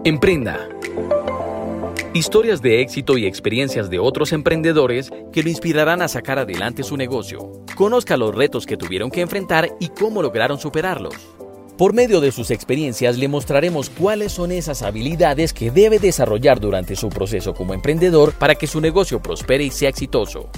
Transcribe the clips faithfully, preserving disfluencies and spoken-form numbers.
Emprenda. Historias de éxito y experiencias de otros emprendedores que lo inspirarán a sacar adelante su negocio. Conozca los retos que tuvieron que enfrentar y cómo lograron superarlos. Por medio de sus experiencias le mostraremos cuáles son esas habilidades que debe desarrollar durante su proceso como emprendedor para que su negocio prospere y sea exitoso.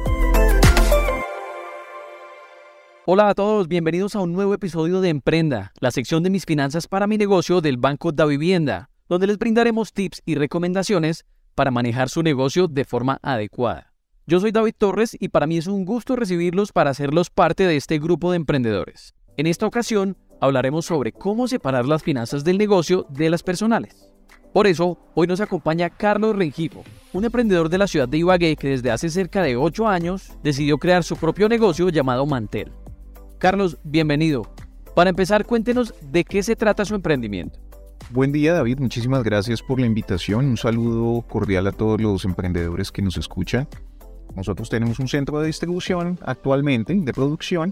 Hola a todos, bienvenidos a un nuevo episodio de Emprenda, la sección de mis finanzas para mi negocio del Banco Davivienda, donde les brindaremos tips y recomendaciones para manejar su negocio de forma adecuada. Yo soy David Torres y para mí es un gusto recibirlos para hacerlos parte de este grupo de emprendedores. En esta ocasión hablaremos sobre cómo separar las finanzas del negocio de las personales. Por eso, hoy nos acompaña Carlos Rengifo, un emprendedor de la ciudad de Ibagué que desde hace cerca de ocho años decidió crear su propio negocio llamado Mantel. Carlos, bienvenido. Para empezar, cuéntenos de qué se trata su emprendimiento. Buen día, David, muchísimas gracias por la invitación. Un saludo cordial a todos los emprendedores que nos escuchan. Nosotros tenemos un centro de distribución actualmente, de producción.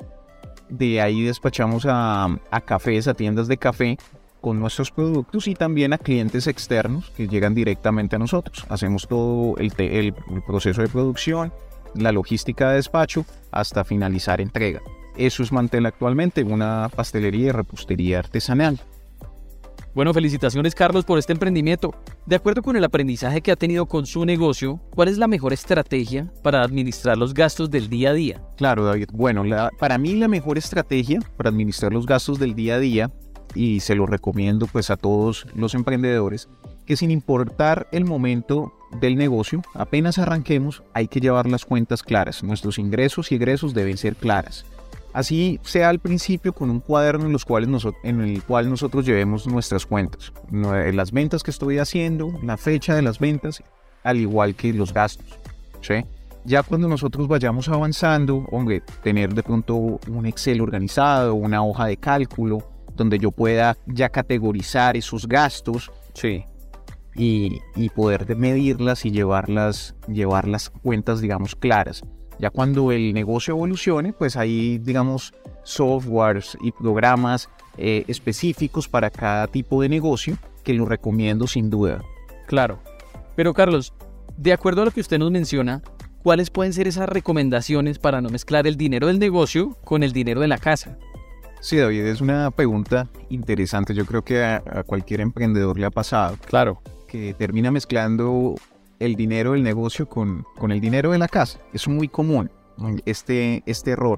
De ahí despachamos a, a cafés, a tiendas de café con nuestros productos y también a clientes externos que llegan directamente a nosotros. Hacemos todo el, te, el, el proceso de producción, la logística de despacho hasta finalizar entrega. Eso es Mantel actualmente, una pastelería y repostería artesanal. Bueno, felicitaciones Carlos por este emprendimiento. De acuerdo con el aprendizaje que ha tenido con su negocio, ¿cuál es la mejor estrategia para administrar los gastos del día a día? Claro, David. Bueno, la, para mí la mejor estrategia para administrar los gastos del día a día, y se lo recomiendo pues a todos los emprendedores, que sin importar el momento del negocio, apenas arranquemos, hay que llevar las cuentas claras. Nuestros ingresos y egresos deben ser claras. Así sea al principio con un cuaderno en, los cuales nosotros, en el cual nosotros llevemos nuestras cuentas, las ventas que estoy haciendo, la fecha de las ventas, al igual que los gastos, ¿sí? Ya cuando nosotros vayamos avanzando, hombre, tener de pronto un Excel organizado, una hoja de cálculo, donde yo pueda ya categorizar esos gastos, sí, y, y poder medirlas y llevarlas, llevar las cuentas, digamos, claras. Ya cuando el negocio evolucione, pues hay, digamos, softwares y programas eh, específicos para cada tipo de negocio que lo recomiendo sin duda. Claro. Pero Carlos, de acuerdo a lo que usted nos menciona, ¿cuáles pueden ser esas recomendaciones para no mezclar el dinero del negocio con el dinero de la casa? Sí, David, es una pregunta interesante. Yo creo que a, a cualquier emprendedor le ha pasado. Claro. Que termina mezclando el dinero del negocio con, con el dinero de la casa. Es muy común este, este error.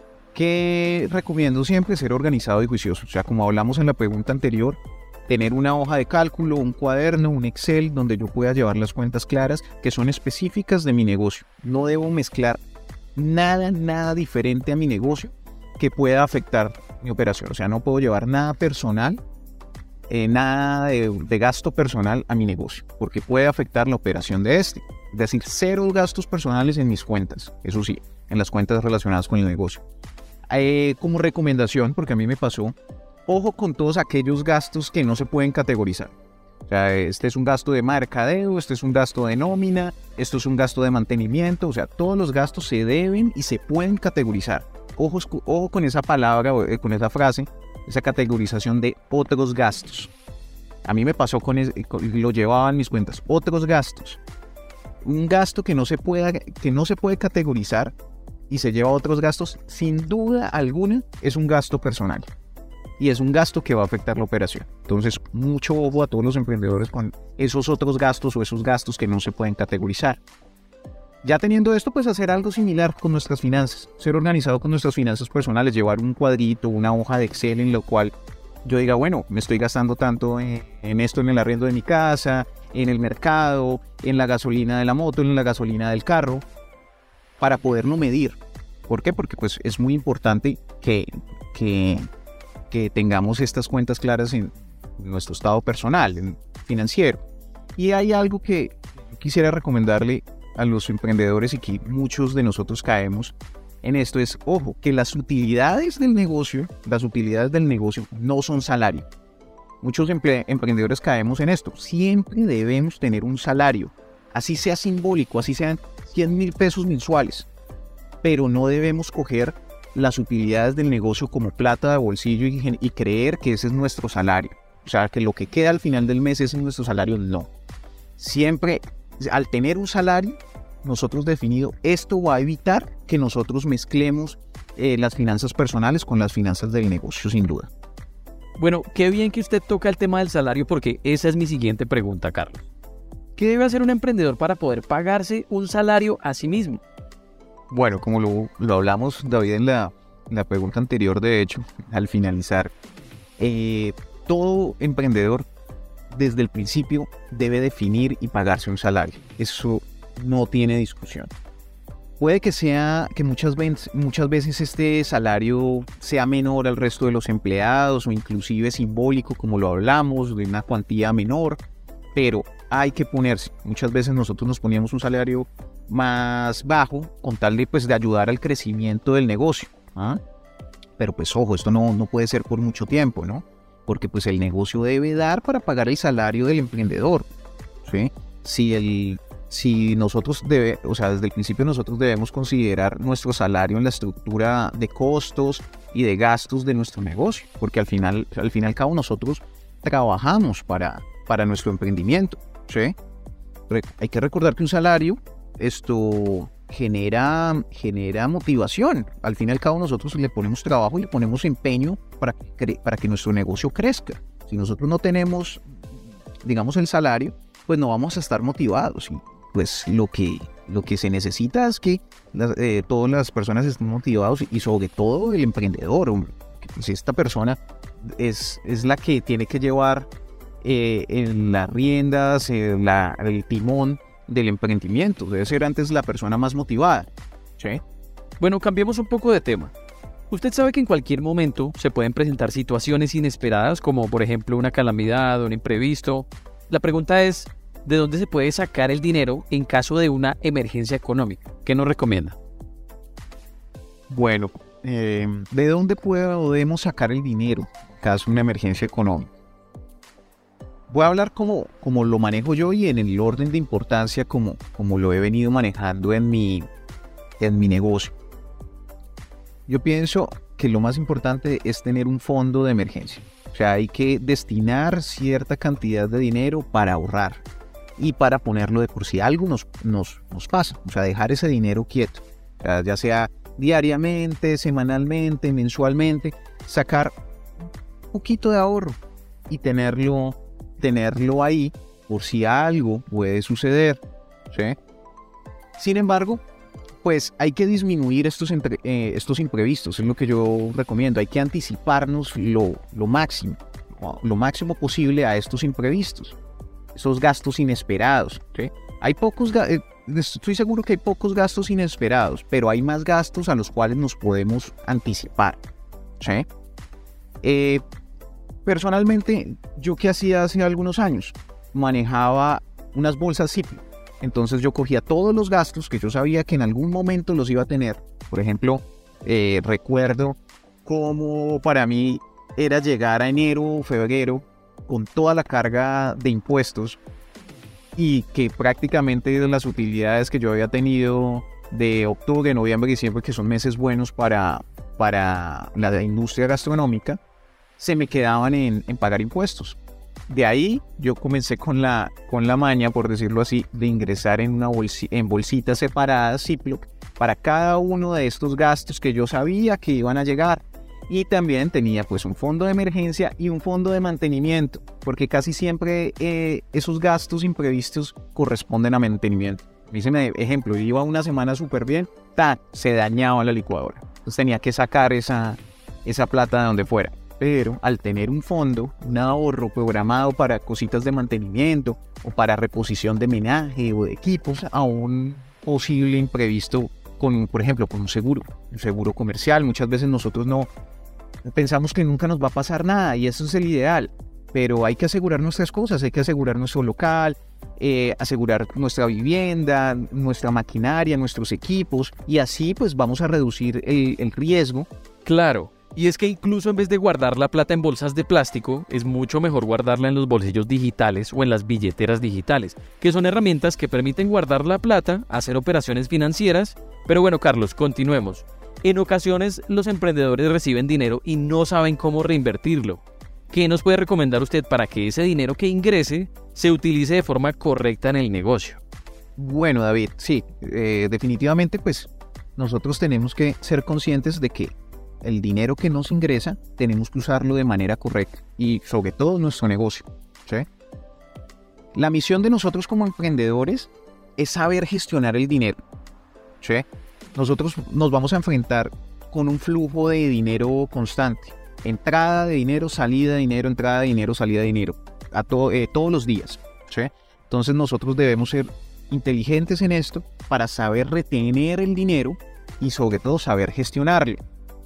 Que recomiendo siempre ser organizado y juicioso. O sea, como hablamos en la pregunta anterior, tener una hoja de cálculo, un cuaderno, un Excel, donde yo pueda llevar las cuentas claras que son específicas de mi negocio. No debo mezclar nada, nada diferente a mi negocio que pueda afectar mi operación. O sea, no puedo llevar nada personal, Eh, nada de, de gasto personal a mi negocio, porque puede afectar la operación de este. Es decir, cero gastos personales en mis cuentas, eso sí, en las cuentas relacionadas con el negocio. Eh, como recomendación, porque a mí me pasó, ojo con todos aquellos gastos que no se pueden categorizar. O sea, este es un gasto de mercadeo, este es un gasto de nómina, esto es un gasto de mantenimiento. O sea, todos los gastos se deben y se pueden categorizar. Ojo, ojo con esa palabra, con esa frase, esa categorización de otros gastos. A mí me pasó con, es, con lo llevaba en mis cuentas, otros gastos. Un gasto que no se pueda, que no se puede categorizar y se lleva a otros gastos, sin duda alguna, es un gasto personal. Y es un gasto que va a afectar la operación. Entonces, mucho ojo a todos los emprendedores con esos otros gastos o esos gastos que no se pueden categorizar. Ya teniendo esto, pues hacer algo similar con nuestras finanzas, ser organizado con nuestras finanzas personales, llevar un cuadrito, una hoja de Excel en lo cual yo diga, bueno, me estoy gastando tanto en, en esto, en el arriendo de mi casa, en el mercado, en la gasolina de la moto, en la gasolina del carro, para poderlo medir. ¿Por qué? Porque pues es muy importante que, que, que tengamos estas cuentas claras en nuestro estado personal, en financiero. Y hay algo que quisiera recomendarle a los emprendedores y que muchos de nosotros caemos en esto es, ojo, que las utilidades del negocio, las utilidades del negocio no son salario. Muchos empre- emprendedores caemos en esto. Siempre debemos tener un salario, así sea simbólico, así sean cien mil pesos mensuales, pero no debemos coger las utilidades del negocio como plata de bolsillo y, y creer que ese es nuestro salario. O sea, que lo que queda al final del mes es nuestro salario, no. Siempre, al tener un salario, nosotros definido, esto va a evitar que nosotros mezclemos eh, las finanzas personales con las finanzas del negocio, sin duda. Bueno, qué bien que usted toca el tema del salario porque esa es mi siguiente pregunta, Carlos. ¿Qué debe hacer un emprendedor para poder pagarse un salario a sí mismo? Bueno, como lo, lo hablamos, David, en la, la pregunta anterior, de hecho, al finalizar, eh, todo emprendedor desde el principio debe definir y pagarse un salario. Eso no tiene discusión. Puede que sea que muchas veces, muchas veces este salario sea menor al resto de los empleados o inclusive simbólico, como lo hablamos, de una cuantía menor, pero hay que ponerse. Muchas veces nosotros nos poníamos un salario más bajo con tal de, pues, de ayudar al crecimiento del negocio, ¿ah? Pero pues ojo, esto no, no puede ser por mucho tiempo, ¿no? Porque pues el negocio debe dar para pagar el salario del emprendedor, ¿sí? Si el... Si nosotros debe, o sea, desde el principio nosotros debemos considerar nuestro salario en la estructura de costos y de gastos de nuestro negocio, porque al final, al fin y al cabo nosotros trabajamos para, para nuestro emprendimiento, ¿sí? Re- hay que recordar que un salario, esto genera, genera motivación. Al fin y al cabo nosotros le ponemos trabajo y le ponemos empeño para, cre- para que nuestro negocio crezca. Si nosotros no tenemos, digamos, el salario, pues no vamos a estar motivados. Y pues lo que, lo que se necesita es que las, eh, todas las personas estén motivados y sobre todo el emprendedor, hombre. Que, pues, esta persona es, es la que tiene que llevar eh, en las riendas, eh, la, el timón del emprendimiento. Debe ser antes la persona más motivada, ¿sí? Bueno, cambiemos un poco de tema. Usted sabe que en cualquier momento se pueden presentar situaciones inesperadas, como por ejemplo una calamidad o un imprevisto. La pregunta es, ¿de dónde se puede sacar el dinero en caso de una emergencia económica? ¿Qué nos recomienda? Bueno, eh, ¿de dónde podemos sacar el dinero en caso de una emergencia económica? Voy a hablar como, como lo manejo yo y en el orden de importancia como, como lo he venido manejando en mi, en mi negocio. Yo pienso que lo más importante es tener un fondo de emergencia. O sea, hay que destinar cierta cantidad de dinero para ahorrar y para ponerlo de por si algo nos, nos, nos pasa. O sea, dejar ese dinero quieto. O sea, ya sea diariamente, semanalmente, mensualmente, sacar un poquito de ahorro y tenerlo, tenerlo ahí por si algo puede suceder, ¿sí? Sin embargo, pues hay que disminuir estos, entre, eh, estos imprevistos, es lo que yo recomiendo. Hay que anticiparnos lo, lo máximo, lo máximo posible a estos imprevistos, esos gastos inesperados, ¿sí? Hay pocos, eh, estoy seguro que hay pocos gastos inesperados, pero hay más gastos a los cuales nos podemos anticipar, ¿sí? Eh, personalmente, ¿yo qué hacía hace algunos años? Manejaba unas bolsas Ziploc. Entonces yo cogía todos los gastos que yo sabía que en algún momento los iba a tener. Por ejemplo, eh, recuerdo cómo para mí era llegar a enero o febrero con toda la carga de impuestos y que prácticamente las utilidades que yo había tenido de octubre, noviembre y diciembre, que son meses buenos para, para la industria gastronómica, se me quedaban en, en pagar impuestos. De ahí yo comencé con la, con la maña, por decirlo así, de ingresar en, una bolsi, en bolsitas separadas Ziploc para cada uno de estos gastos que yo sabía que iban a llegar. Y también tenía pues un fondo de emergencia y un fondo de mantenimiento, porque casi siempre eh, esos gastos imprevistos corresponden a mantenimiento. Dígame, ejemplo, iba una semana súper bien, ¡tac!, se dañaba la licuadora. Entonces tenía que sacar esa, esa plata de donde fuera. Pero al tener un fondo, un ahorro programado para cositas de mantenimiento o para reposición de menaje o de equipos a un posible imprevisto con, por ejemplo, con un seguro, un seguro comercial. Muchas veces nosotros no pensamos que nunca nos va a pasar nada y eso es el ideal, pero hay que asegurar nuestras cosas, hay que asegurar nuestro local, eh, asegurar nuestra vivienda, nuestra maquinaria, nuestros equipos y así pues vamos a reducir el, el riesgo. Claro. Y es que incluso en vez de guardar la plata en bolsas de plástico, es mucho mejor guardarla en los bolsillos digitales o en las billeteras digitales, que son herramientas que permiten guardar la plata, hacer operaciones financieras. Pero bueno, Carlos, continuemos. En ocasiones los emprendedores reciben dinero y no saben cómo reinvertirlo. ¿qué nos puede recomendar usted para que ese dinero que ingrese se utilice de forma correcta en el negocio? Bueno, David, sí, eh, definitivamente pues nosotros tenemos que ser conscientes de que el dinero que nos ingresa tenemos que usarlo de manera correcta y sobre todo nuestro negocio, ¿sí? La misión de nosotros como emprendedores es saber gestionar el dinero, ¿sí? Nosotros nos vamos a enfrentar con un flujo de dinero constante, entrada de dinero, salida de dinero, entrada de dinero, salida de dinero, a to- eh, todos los días, ¿sí? Entonces nosotros debemos ser inteligentes en esto para saber retener el dinero y sobre todo saber gestionarlo.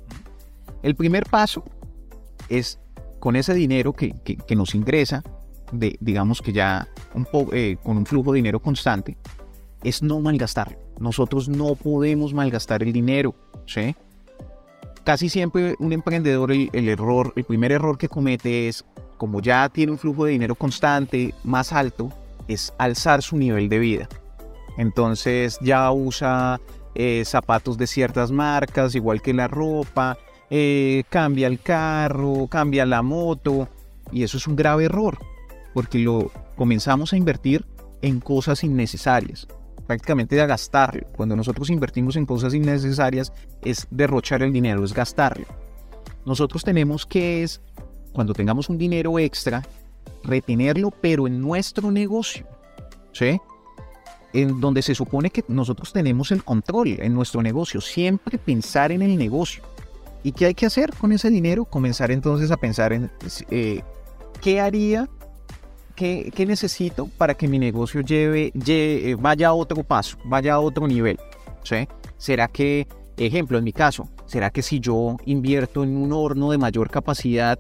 El primer paso es con ese dinero que, que, que nos ingresa, de, digamos que ya un po- eh, con un flujo de dinero constante, es no malgastarlo. Nosotros no podemos malgastar el dinero, ¿sí? Casi siempre un emprendedor, el, el error, el primer error que comete es, como ya tiene un flujo de dinero constante más alto, es alzar su nivel de vida. Entonces ya usa eh, zapatos de ciertas marcas, igual que la ropa, eh, cambia el carro, cambia la moto, y eso es un grave error, porque lo comenzamos a invertir en cosas innecesarias, prácticamente a gastarlo. Cuando nosotros invertimos en cosas innecesarias es derrochar el dinero, es gastarlo. Nosotros tenemos que, es, cuando tengamos un dinero extra, retenerlo, pero en nuestro negocio, ¿sí? En donde se supone que nosotros tenemos el control en nuestro negocio, siempre pensar en el negocio. ¿Y qué hay que hacer con ese dinero? Comenzar entonces a pensar en eh, qué haría, qué, qué necesito para que mi negocio lleve, lleve, vaya a otro paso, vaya a otro nivel, ¿sí? ¿Será que, ejemplo, en mi caso, será que si yo invierto en un horno de mayor capacidad,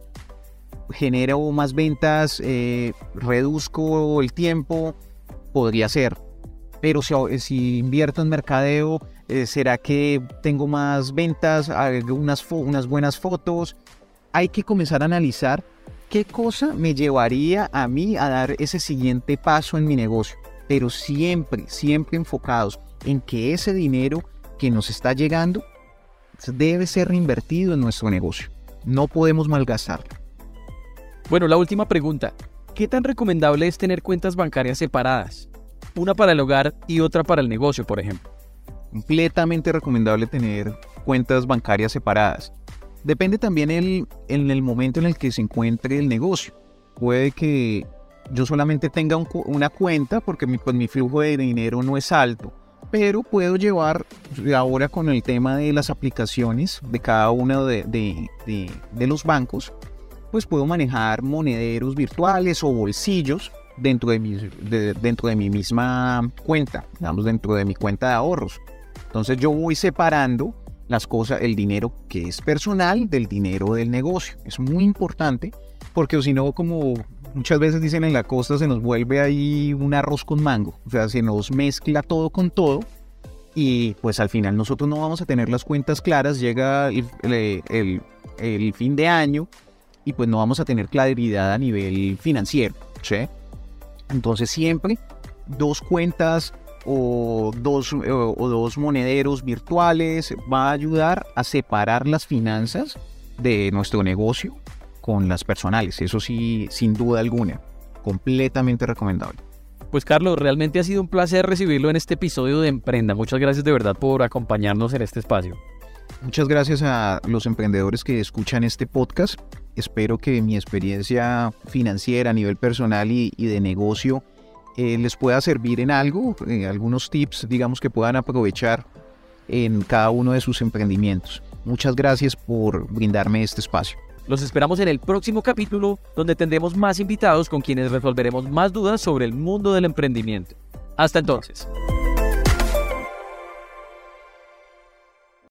genero más ventas, eh, reduzco el tiempo? Podría ser. Pero si, si invierto en mercadeo, eh, ¿será que tengo más ventas, hago unas, fo- unas buenas fotos? Hay que comenzar a analizar qué cosa me llevaría a mí a dar ese siguiente paso en mi negocio. Pero siempre, siempre enfocados en que ese dinero que nos está llegando debe ser reinvertido en nuestro negocio. No podemos malgastarlo. Bueno, la última pregunta. ¿Qué tan recomendable es tener cuentas bancarias separadas? Una para el hogar y otra para el negocio, por ejemplo. Completamente recomendable tener cuentas bancarias separadas. Depende también el, en el momento en el que se encuentre el negocio. Puede que yo solamente tenga un, una cuenta porque mi, pues, mi flujo de dinero no es alto, pero puedo llevar ahora con el tema de las aplicaciones de cada uno de, de, de, de los bancos, pues puedo manejar monederos virtuales o bolsillos dentro de mi, de, dentro de mi misma cuenta, digamos dentro de mi cuenta de ahorros. Entonces yo voy separando las cosas, el dinero que es personal del dinero del negocio. Es muy importante porque si no, como muchas veces dicen en la costa, se nos vuelve ahí un arroz con mango. O sea, se nos mezcla todo con todo y pues al final nosotros no vamos a tener las cuentas claras. Llega el, el, el, el fin de año y pues no vamos a tener claridad a nivel financiero, ¿sí? Entonces siempre dos cuentas o dos, o, o dos monederos virtuales va a ayudar a separar las finanzas de nuestro negocio con las personales. Eso sí, sin duda alguna, completamente recomendable. Pues Carlos, realmente ha sido un placer recibirlo en este episodio de Emprenda. Muchas gracias de verdad por acompañarnos en este espacio. Muchas gracias a los emprendedores que escuchan este podcast. Espero que mi experiencia financiera a nivel personal y, y de negocio eh, les pueda servir en algo, eh, algunos tips, digamos, que puedan aprovechar en cada uno de sus emprendimientos. Muchas gracias por brindarme este espacio. Los esperamos en el próximo capítulo, donde tendremos más invitados con quienes resolveremos más dudas sobre el mundo del emprendimiento. Hasta entonces.